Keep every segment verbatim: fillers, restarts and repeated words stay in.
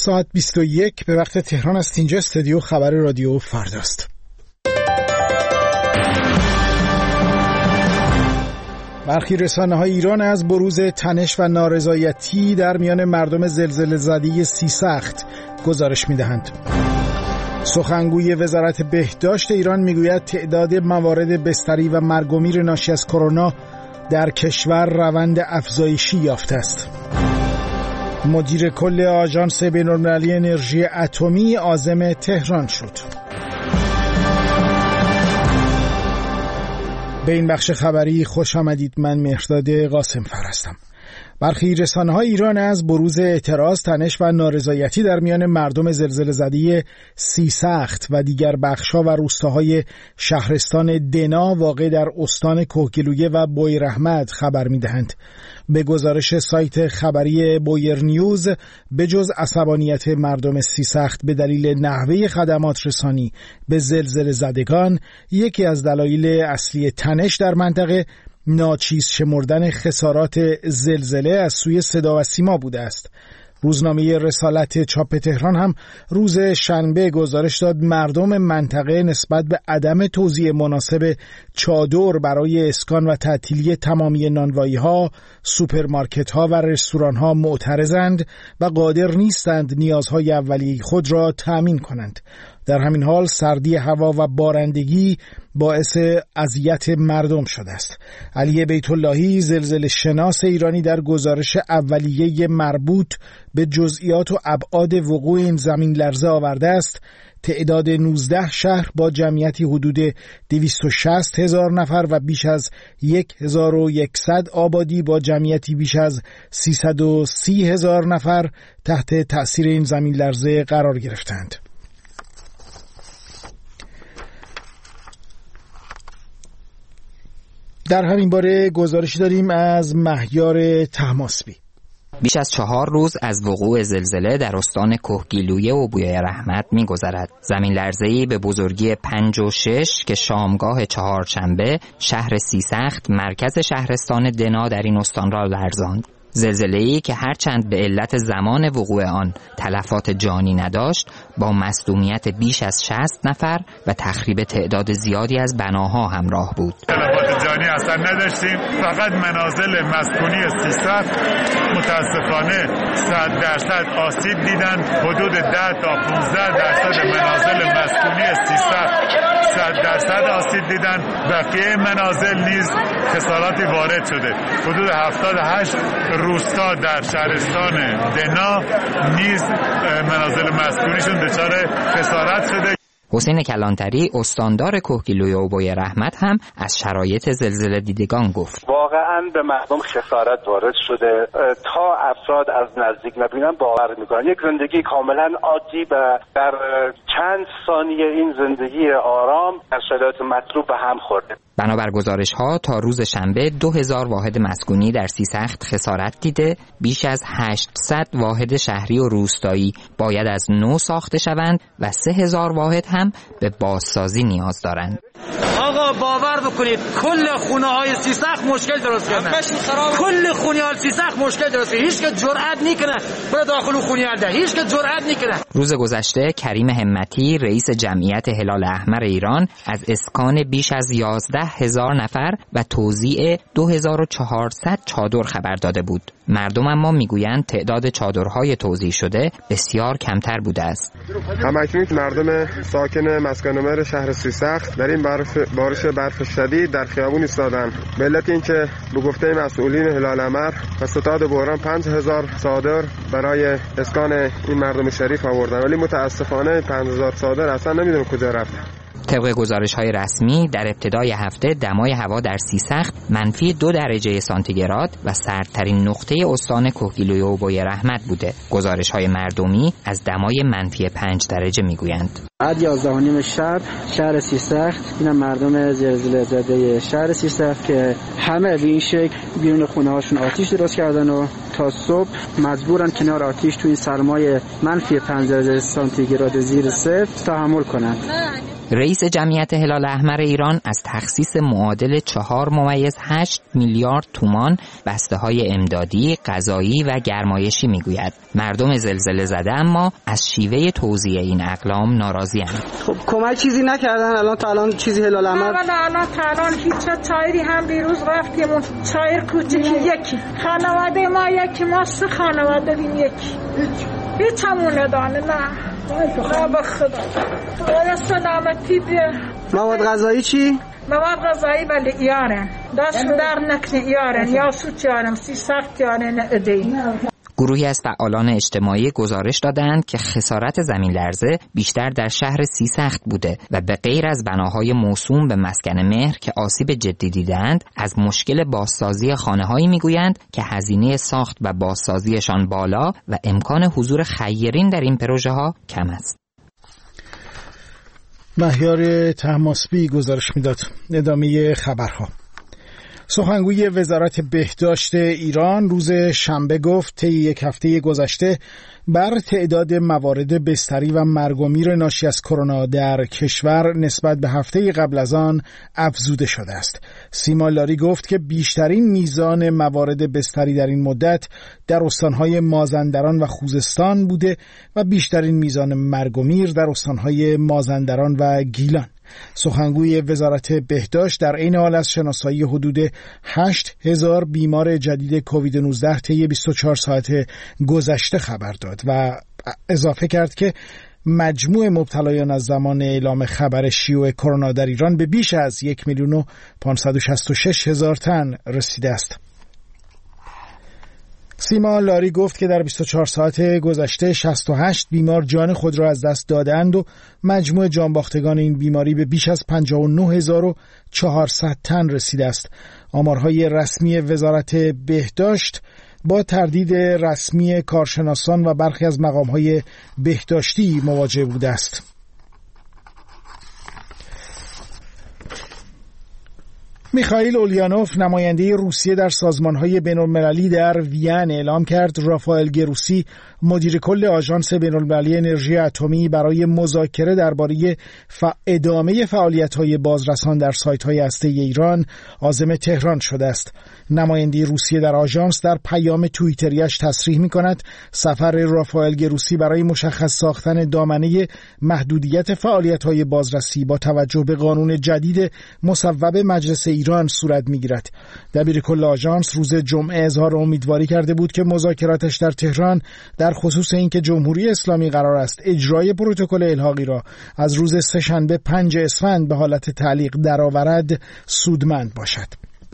ساعت بیست و یک به وقت تهران است. اینجا استودیو خبر رادیو فرداست. برخی رسانه‌های ایران از بروز تنش و نارضایتی در میان مردم زلزله زده سیسخت گزارش می‌دهند. سخنگوی وزارت بهداشت ایران میگوید تعداد موارد بستری و مرگ و میر ناشی از کرونا در کشور روند افزایشی یافته است. مدیر کل آژانس بین‌المللی انرژی اتمی عازم تهران شد. به این بخش خبری خوش آمدید. من مهرداد قاسم‌فر هستم. برخی رسانه‌های ایران از بروز اعتراض، تنش و نارضایتی در میان مردم زلزله زده سیسخت و دیگر بخش‌ها و روستاهای شهرستان دنا واقع در استان کهگیلویه و بویراحمد خبر می‌دهند. به گزارش سایت خبری بویر نیوز، به جز عصبانیت مردم سیسخت به دلیل نحوه خدمات رسانی به زلزله زدگان، یکی از دلایل اصلی تنش در منطقه ناچیز شمردن خسارات زلزله از سوی صدا و سیما بوده است. روزنامه رسالت چاپ تهران هم روز شنبه گزارش داد مردم منطقه نسبت به عدم توزیع مناسب چادر برای اسکان و تعطیلی تمامی نانوایی‌ها، سوپرمارکت‌ها و رستوران‌ها معترضند و قادر نیستند نیازهای اولیه خود را تأمین کنند. در همین حال سردی هوا و بارندگی باعث اذیت مردم شده است. علی بیت اللهی، زلزله شناس ایرانی، در گزارش اولیه مربوط به جزئیات و ابعاد وقوع این زمین لرزه آورده است تعداد نوزده شهر با جمعیتی حدود دویست و شصت هزار نفر و بیش از هزار و صد آبادی با جمعیتی بیش از سیصد و سی هزار نفر تحت تأثیر این زمین لرزه قرار گرفتند. در همین باره گزارشی داریم از مهیار طهماسبی. بیش از چهار روز از وقوع زلزله در استان کهگیلویه و بویراحمد می‌گذرد. زمین لرزه‌ای به بزرگی پنج و شش که شامگاه چهارشنبه شهر سیسخت مرکز شهرستان دنا در این استان را لرزاند. زلزله‌ای که هرچند به علت زمان وقوع آن تلفات جانی نداشت، با مصدومیت بیش از شصت نفر و تخریب تعداد زیادی از بناها همراه بود. تلفات جانی اصلا نداشتیم، فقط منازل مسکونی سیسخت متاسفانه صد درصد آسیب دیدن. حدود ده تا پانزده درصد منازل مسکونی سیسخت صد درصد آسیب دیدن. بقیه منازل نیز خساراتی وارد شده. حدود هفتاد و هشت روستا در شهرستان دنا نیز منازل مسکونیشون دچار خسارت شده. حسین کلانتری، استاندار کهگیلویه و بویراحمد، هم از شرایط زلزله دیدگان گفت. واقعا به مردم خسارت وارد شده. تا افراد از نزدیک نبینن باور میکنن یک زندگی کاملا عادی و در چند ثانیه این زندگی آرام در شرایط مطلوب به هم خورده. بنابر گزارش‌ها تا روز شنبه دو هزار واحد مسکونی در سیسخت خسارت دیده، بیش از هشتصد واحد شهری و روستایی باید از نو ساخته شوند و سه هزار واحد هم به بازسازی نیاز دارند. آقا باور بکنید کل خونه‌های سیسخت مشکل درست کردن. کل خونه‌های سیسخت مشکل درست کردن. هیچ که جرئت نکنه بره داخل خونه ده. هیچ که جرئت نکنه. روز گذشته کریم همتی، رئیس جمعیت هلال احمر ایران، از اسکان بیش از یازده هزار نفر و توزیع دو هزار و چهارصد چادر خبر داده بود. مردم اما میگویند تعداد چادرهای توزیع شده بسیار کمتر بوده است. همکنون مردم ساکن مسکن نمر شهر سیسخت در این برف بارش برف شدید در خیابون ایستادند. به علت اینکه به گفته مسئولین هلال احمر و ستاد بحران پنج هزار چادر برای اسکان این مردم شریف آوردن، ولی متاسفانه پنج هزار چادر اصلا نمیدونم کجا رفتن. طبق گزارش‌های رسمی در ابتدای هفته دمای هوا در سیسخت منفی دو درجه سانتیگراد و سردترین نقطه استان کهگیلویه و بویراحمد بوده. گزارش‌های مردمی از دمای منفی پنج درجه میگویند. بعد یازده و نیم شب شهر سیسخت، این مردم زلزله زده شهر سیسخت که همه به این شکل بیرون خونه هاشون آتیش درست کردن و تا صبح مجبورن کنار آتیش توی سرمای منفی پنج درجه سانتیگراد زیر صفر تحمل کنند. رئیس جمعیت هلال احمر ایران از تخصیص معادل چهار ممیز هشت میلیارد تومان بسته‌های امدادی، غذایی و گرمایشی میگوید. مردم زلزله زده اما از شیوه توزیع این اقلام ناراضی‌اند. خب کمک چیزی نکردن الان تا الان چیزی هلال احمر؟ الان الان تا الان هیچ چایری هم بیروز رفتیم چایر کوچیکی یکی. خانواده ما یکی، ما سه خانواده دیم یکی. هیچ همونه دانه نه. نه به خدا باید سلامتی بیه. مواد غذایی چی؟ مواد غذایی ولی ایارن دست در نکنه ایارن یا سوت یارن سی سخت یارن ادهی. گروهی از فعالان اجتماعی گزارش دادند که خسارت زمین لرزه بیشتر در شهر سیسخت بوده و به غیر از بناهای موسوم به مسکن مهر که آسیب جدی دیدند، از مشکل بازسازی خانه‌هایی میگویند که هزینه ساخت و بازسازیشان بالا و امکان حضور خیرین در این پروژه ها کم است. مهیار طهماسبی گزارش میداد. ادامه خبرها. سخنگوی وزارت بهداشت ایران روز شنبه گفت طی یک هفته گذشته بر تعداد موارد بستری و مرگ و میر ناشی از کرونا در کشور نسبت به هفته قبل از آن افزوده شده است. سیما لاری گفت که بیشترین میزان موارد بستری در این مدت در استانهای مازندران و خوزستان بوده و بیشترین میزان مرگ و میر در استانهای مازندران و گیلان. سخنگوی وزارت بهداشت در عین حال از شناسایی حدود هشت هزار بیمار جدید کووید نوزده طی بیست و چهار ساعت گذشته خبر داد و اضافه کرد که مجموع مبتلایان از زمان اعلام خبر شیوع کرونا در ایران به بیش از یک میلیون و پانصد و شصت و شش هزار تن رسیده است. سیما لاری گفت که در بیست و چهار ساعت گذشته شصت و هشت بیمار جان خود را از دست دادند و مجموع جانباختگان این بیماری به بیش از پنجاه و نه هزار و چهارصد تن رسیده است. آمارهای رسمی وزارت بهداشت با تردید رسمی کارشناسان و برخی از مقامهای بهداشتی مواجه بوده است. میخائیل اولیانوف نماینده روسیه در سازمان‌های بین‌المللی در وین اعلام کرد رافائل گروسی مدیر کل آژانس بین‌المللی انرژی اتمی برای مذاکره درباره ف... ادامه فعالیت‌های بازرسان در سایت‌های هسته‌ای ایران عازم تهران شده است. نماینده روسیه در آژانس در پیام توییتریش تصریح می‌کند سفر رافائل گروسی برای مشخص ساختن دامنه محدودیت فعالیت‌های بازرسی با توجه به قانون جدید مصوب مجلس ایران صورت می‌گیرد. دبیر کل آژانس روز جمعه اظهار امیدواری کرده بود که مذاکراتش در تهران در خصوص اینکه جمهوری اسلامی قرار است اجرای پروتکل الحاقی را از روز سه‌شنبه پنج اسفند به حالت تعلیق درآورد سودمند باشد.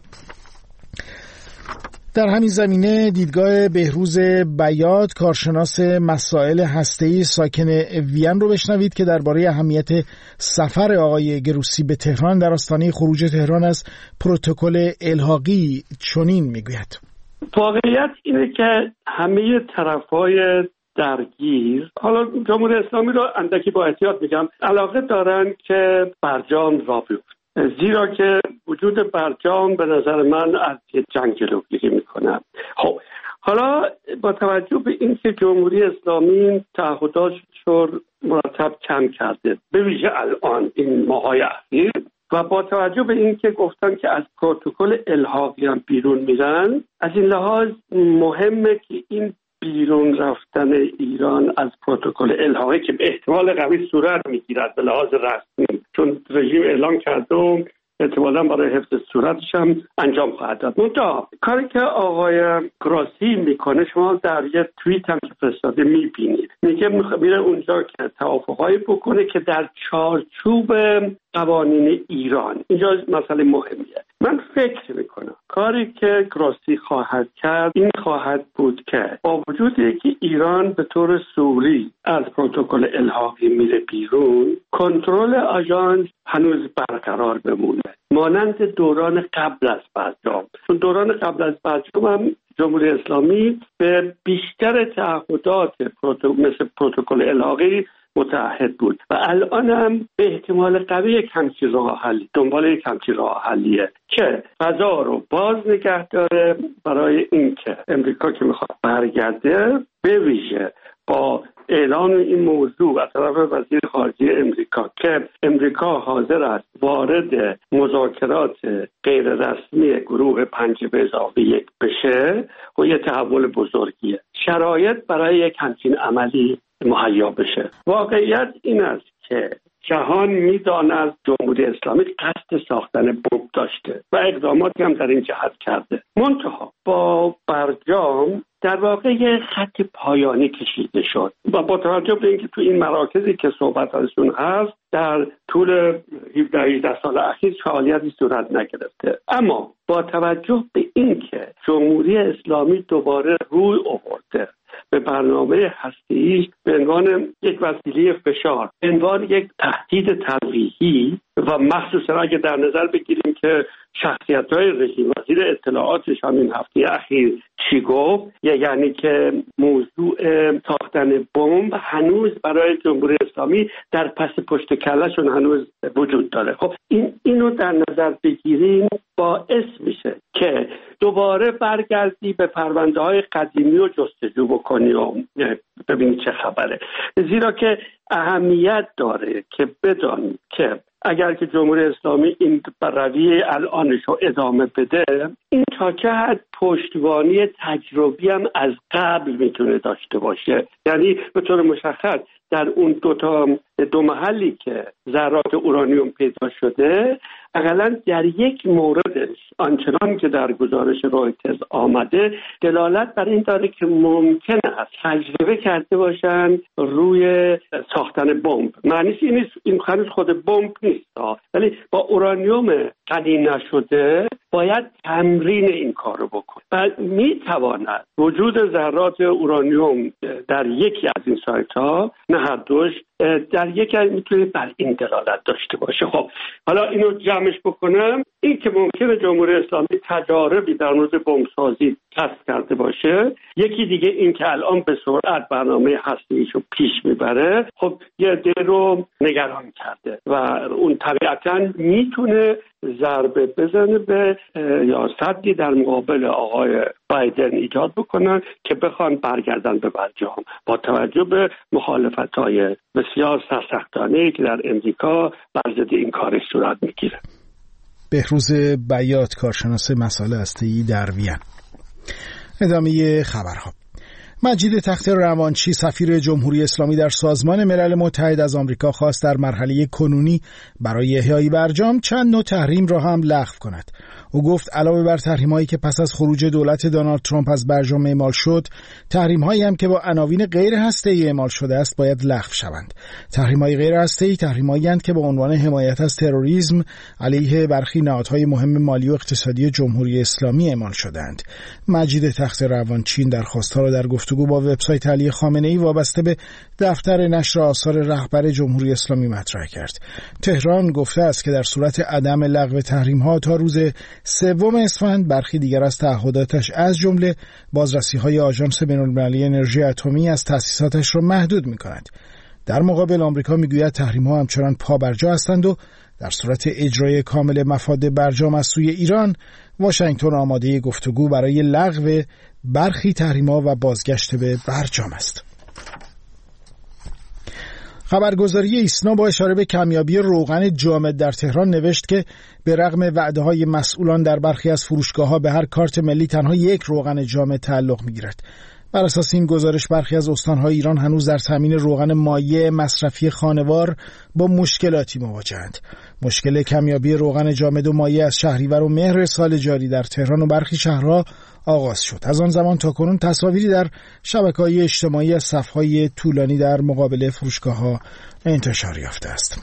در همین زمینه دیدگاه بهروز بیات کارشناس مسائل هسته‌ای ساکن وین رو بشنوید که درباره اهمیت سفر آقای گروسی به تهران در آستانه خروج تهران از پروتکل الحاقی چنین میگوید. واقعیت اینه که همه طرف‌های درگیر، حالا جمهوری اسلامی رو اندکی با احتیاط میگم، علاقه دارن که برجام راه بیفته، زیرا که وجود برجام به نظر من از جنگ جلوگیری میکنه. خب حالا با توجه به اینکه جمهوری اسلامی تعهدات رو مرتب کم کرده، به ویژه الان این ماهای اخیر، و با توجه به اینکه گفتن که از پروتکل الحاقی هم بیرون میرن، از این لحاظ مهمه که این بیرون رفتن ایران از پروتکل الحاقی که به احتمال قوی صورت میگیرد به لحاظ رسمی، چون رژیم اعلام کرده و احتمالاً برای حفظ صورتش هم انجام خواهد داد. منتها کاری که آقای گراسی میکنه شما در یه توییت هم که فرستاده میبینید، میگه میره اونجا که توافقایی بکنه که در چارچوب قوانین ایران. اینجا مسئله مهمیه. من فکر میکنم کاری که گراسی خواهد کرد این خواهد بود که با وجودی که ایران به طور سوری از پروتکل الحاقی میره بیرون، کنترل آژانس هنوز برقرار بمونه، مانند دوران قبل از برجام. چون دوران قبل از برجام هم جمهوری اسلامی به بیشتر تعهدات مثل پروتکل الحاقی متعهد بود و الان هم به احتمال قوی یک همچین راه حلی دنبال یک همچین راه حلیه که فضا رو باز نگه داره برای اینکه امریکا که میخواد برگرده به ویژه با اعلان این موضوع از طرف وزیر خارجه امریکا که امریکا حاضر است وارد مذاکرات غیر رسمی گروه پنج به اضافه یک بشه و یه تحول بزرگیه. شرایط برای یک همچین عملی مهیا بشه. واقعیت این است که جهان میداند جمهوری اسلامی قصد ساختن بمب داشته و اقداماتی هم در این جهت کرده. منتها با برجام در واقع یه خط پایانی کشیده شد و با توجه به اینکه تو این مراکزی که صحبت ازشون هست در طول هفده هجده سال اخیر فعالیتی صورت نگرفته. اما با توجه به اینکه جمهوری اسلامی دوباره روی آورده به برنامه هسته‌ای به عنوان یک وسیله فشار، به عنوان یک تهدید تلقیحی و مخصوصا اگه در نظر بگیریم که شخصیت‌های رژیم، وزیر اطلاعاتش همین هفته اخیر چی گفت، یعنی که موضوع ساختن بمب هنوز برای جمهوری اسلامی در پس پشت کلهشون هنوز وجود داره. خب این اینو در نظر بگیریم باعث میشه که دوباره برگردی به پرونده های قدیمی و جستجو بکنی و ببینی چه خبره، زیرا که اهمیت داره که بدانی که اگر که جمهوری اسلامی این رویه الانش رو ادامه بده، این تا چه حد پشتوانی تجربی هم از قبل میتونه داشته باشه. یعنی به طور مشخص در اون دو تا دو محلی که ذرات اورانیوم پیدا شده، اقلا در یک موردش آنچنان که در گزارش رویترز آمده دلالت بر این داره که ممکن است تجربه کرده باشن روی ساختن بمب. معنیش این نیست این هنوز خود بمب نیست، ولی با اورانیوم غنی نشده باید تمرین این کارو بکنه و میتواند وجود ذرات اورانیوم در یکی از این سایت ها، نه هر دوش، در یکی از میتونه بر این دلالت داشته باشه. خب حالا اینو جمعش بکنم، این که ممکنه جمهوری اسلامی تجاربی در مورد بمبسازی کسب کرده باشه، یکی دیگه این که الان به سرعت برنامه هسته‌ایشو پیش میبره، خب یه عده رو نگران کرده و اون طبیعتاً میتونه ضربه بزنه به یا صدی در مقابل آقای بایدن ایجاد بکنن که بخوان برگردن به برجام، با توجه به مخالفت‌های بسیار سرسختانه‌ای که در امریکا بر ضد این کارش صورت میگیره. بهروز بیات، کارشناس مسائل هسته‌ای در وین. ادامه خبرها. مجید تخت روانچی، سفیر جمهوری اسلامی در سازمان ملل متحد، از آمریکا خواست در مرحله کنونی برای احیای برجام چند نوع تحریم را هم لغو کند. او گفت علاوه بر تحریم‌هایی که پس از خروج دولت دونالد ترامپ از برجام اعمال شد، تحریم‌هایی هم که با عناوین غیر هسته‌ای اعمال شده است باید لغو شوند. تحریم‌های غیر هسته‌ای تحریم‌هایی هستند که با عنوان حمایت از تروریسم علیه برخی نهادهای مهم مالی و اقتصادی جمهوری اسلامی اعمال شده‌اند. مجید تخت روانچین درخواست‌ها را در گفتگو با وبسایت علی خامنه‌ای وابسته به دفتر نشر آثار رهبر جمهوری اسلامی مطرح کرد. تهران گفته است که در صورت عدم لغو تحریم‌ها تا روز سوم اسفند برخی دیگر از تعهداتش از جمله بازرسی‌های آژانس بین‌المللی انرژی اتمی از تأسیساتش را محدود می‌کند. در مقابل آمریکا می‌گوید تحریم‌ها همچنان پابرجا هستند و در صورت اجرای کامل مفاد برجام از سوی ایران، واشنگتن آماده گفتگو برای لغو برخی تحریم‌ها و بازگشت به برجام است. خبرگزاری ایسنا با اشاره به کمیابی روغن جامد در تهران نوشت که به رغم وعده‌های مسئولان در برخی از فروشگاه‌ها به هر کارت ملی تنها یک روغن جامد تعلق می‌گیرد. بر اساس این گزارش برخی از استان‌های ایران هنوز در تامین روغن مایع مصرفی خانوار با مشکلاتی مواجه‌اند. مشکل کمیابی روغن جامد و مایع از شهریور و مهر سال جاری در تهران و برخی شهرها آغاز شد. از آن زمان تا کنون تصاویری در شبکه‌های اجتماعی از صف‌های طولانی در مقابل فروشگاه‌ها انتشار یافته است.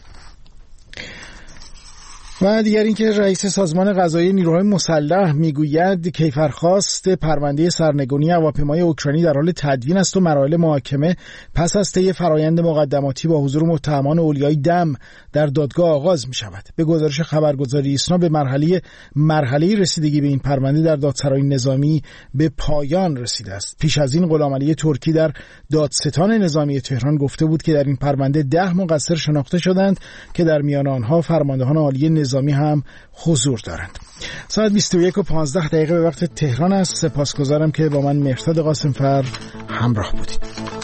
و دیگر اینکه رئیس سازمان قضایی نیروهای مسلح میگوید کیفرخواست پرونده سرنگونی هواپیمای اوکراینی در حال تدوین است و مراحل محاکمه پس از طی فرایند مقدماتی با حضور متهمان اولیای دم در دادگاه آغاز می شود. به گزارش خبرگزاری ایسنا به مرحله مرحله رسیدگی به این پرونده در دادسرای نظامی به پایان رسیده است. پیش از این غلامعلی ترکی در دادستان نظامی تهران گفته بود که در این پرونده ده مقصر شناخته شدند که در میان آنها فرماندهان عالی نظامی هم حضور دارند. ساعت بیست و یک و پانزده دقیقه به وقت تهران است. سپاسگزارم که با من مهرداد قاسمفر همراه بودید.